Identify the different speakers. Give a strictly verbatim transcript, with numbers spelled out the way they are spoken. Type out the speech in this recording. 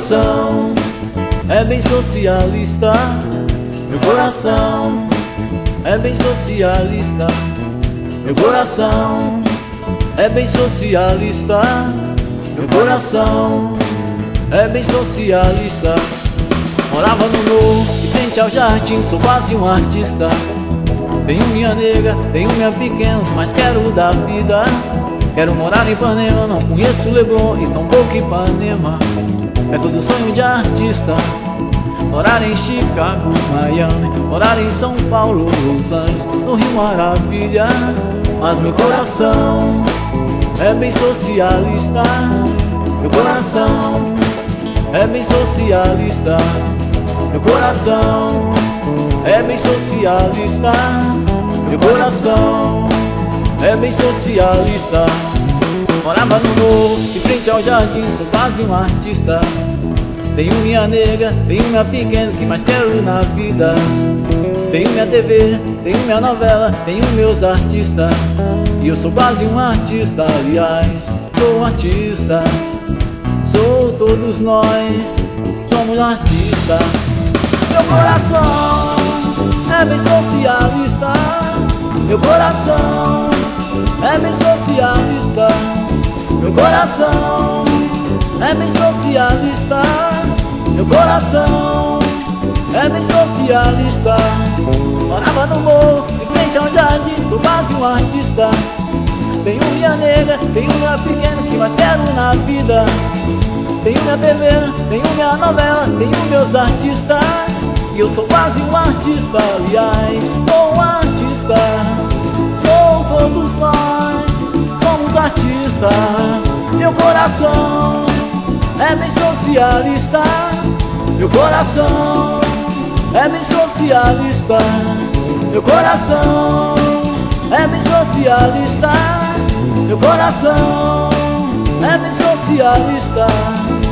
Speaker 1: coração é bem socialista. Meu coração é bem socialista. Meu coração é bem socialista. Meu coração é bem socialista. Morava no morro, em frente ao jardim, sou quase um artista. Tenho minha nega, tenho minha pequena, mas quero da vida. Quero morar em Ipanema, não conheço Leblon e tampouco Ipanema. É todo sonho de artista. Morar em Chicago, Miami, morar em São Paulo, Los Angeles, no Rio Maravilha. Mas meu coração é bem socialista. Meu coração é bem socialista. Meu coração é bem socialista. Meu coração é bem socialista. Morava no morro, de frente ao jardim, sou quase um artista. Tenho minha nega, tenho minha pequena, que mais quero na vida? Tenho minha T V, tenho minha novela, tenho meus artistas. E eu sou quase um artista, aliás, sou um artista. Sou todos nós, somos artistas. Meu coração é bem socialista. Meu coração é bem socialista. Meu coração é bem socialista. Meu coração é bem socialista. Morava no morro, em frente ao jardim, sou quase um artista. Tenho minha nega, tenho minha pequena, que mais quero na vida? Tenho minha T V, tenho minha novela, tenho meus artistas. E eu sou quase um artista, aliás, sou um artista. Sou todos nós, somos artistas. Meu coração é bem socialista. Meu coração é bem socialista. Meu coração é bem socialista. Meu coração é bem socialista.